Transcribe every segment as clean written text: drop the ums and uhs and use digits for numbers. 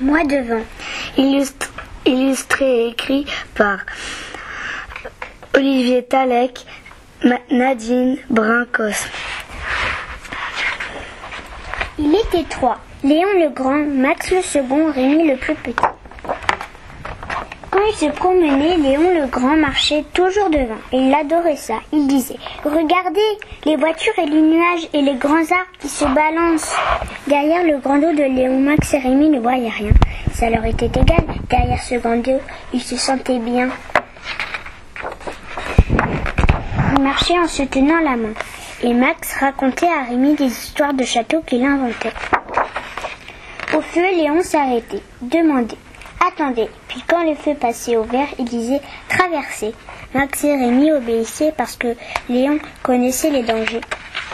Moi devant. Illustré et écrit par Olivier Talek, Nadine Brincos. Il était 3. Léon le grand, Max le second, Rémi le plus petit. Quand il se promenait, Léon le grand marchait toujours devant. Et il adorait ça. Il disait « Regardez, les voitures et les nuages et les grands arbres qui se balancent !» Derrière le grand dos de Léon, Max et Rémi ne voyaient rien. Ça leur était égal. Derrière ce grand dos, ils se sentaient bien. Ils marchaient en se tenant la main. Et Max racontait à Rémi des histoires de châteaux qu'il inventait. Au feu, Léon s'arrêtait, demandait « Attendez !» Puis quand le feu passait au vert, il disait « Traversez !» Max et Rémi obéissaient parce que Léon connaissait les dangers.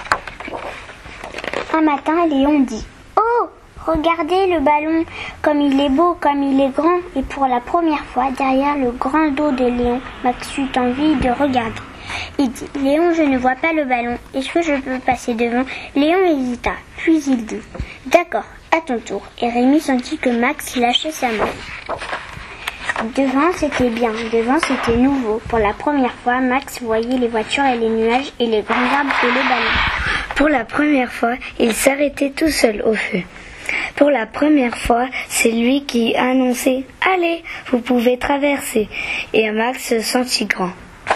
Un matin, Léon dit « Oh, regardez le ballon, comme il est beau, comme il est grand !» Et pour la première fois, derrière le grand dos de Léon, Max eut envie de regarder. Il dit « Léon, je ne vois pas le ballon. Est-ce que je peux passer devant ?» Léon hésita, puis il dit « D'accord, à ton tour. » Et Rémi sentit que Max lâchait sa main. Devant, c'était bien. Devant, c'était nouveau. Pour la première fois, Max voyait les voitures et les nuages et les grands arbres et les ballons. Pour la première fois, il s'arrêtait tout seul au feu. Pour la première fois, c'est lui qui annonçait « Allez, vous pouvez traverser !» Et Max se sentit grand.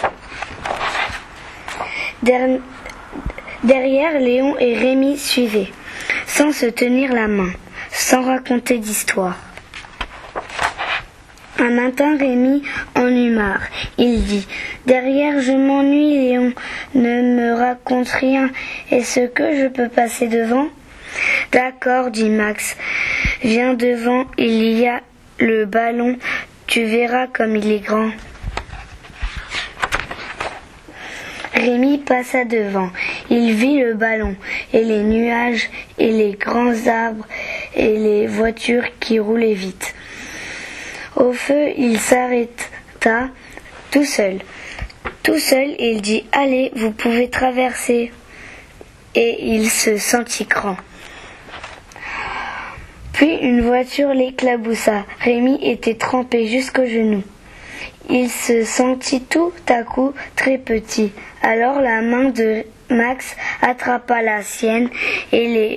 Derrière, Léon et Rémi suivaient, sans se tenir la main, sans raconter d'histoire. Un matin, Rémi en eut marre. Il dit « Derrière, je m'ennuie, Léon. Ne me raconte rien. Est-ce que je peux passer devant ?»« D'accord, dit Max. Viens devant, il y a le ballon. Tu verras comme il est grand. » Rémi passa devant. Il vit le ballon, et les nuages, et les grands arbres, et les voitures qui roulaient vite. Au feu, il s'arrêta tout seul. Tout seul, il dit « Allez, vous pouvez traverser !» Et il se sentit grand. Puis une voiture l'éclaboussa. Rémi était trempé jusqu'aux genoux. Il se sentit tout à coup très petit. Alors la main de Max attrapa la sienne et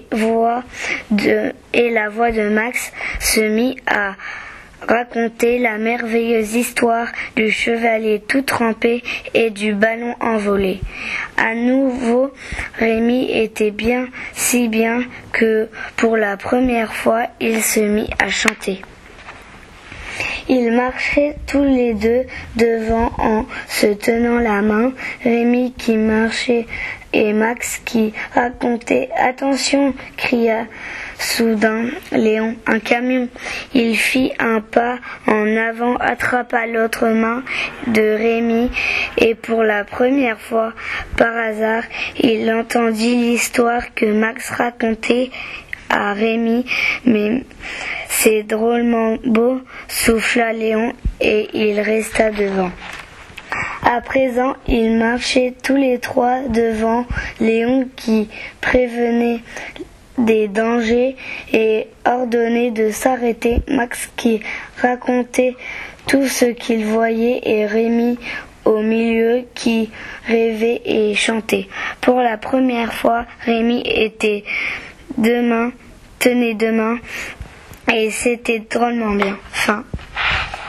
la voix de Max se mit à raconter la merveilleuse histoire du chevalier tout trempé et du ballon envolé. À nouveau, Rémi était bien, si bien que pour la première fois, il se mit à chanter. Ils marchaient tous les deux devant en se tenant la main, Rémi qui marchait et Max qui racontait. « Attention !» cria soudain Léon, « un camion !» Il fit un pas en avant, attrapa l'autre main de Rémi et pour la première fois, par hasard, il entendit l'histoire que Max racontait à Rémi. « Mais c'est drôlement beau !» souffla Léon et il resta devant. À présent, ils marchaient tous les trois devant, Léon qui prévenait des dangers et ordonnait de s'arrêter, Max qui racontait tout ce qu'il voyait et Rémi au milieu qui rêvait et chantait. Pour la première fois, Rémi tenait deux mains et c'était drôlement bien. Fin.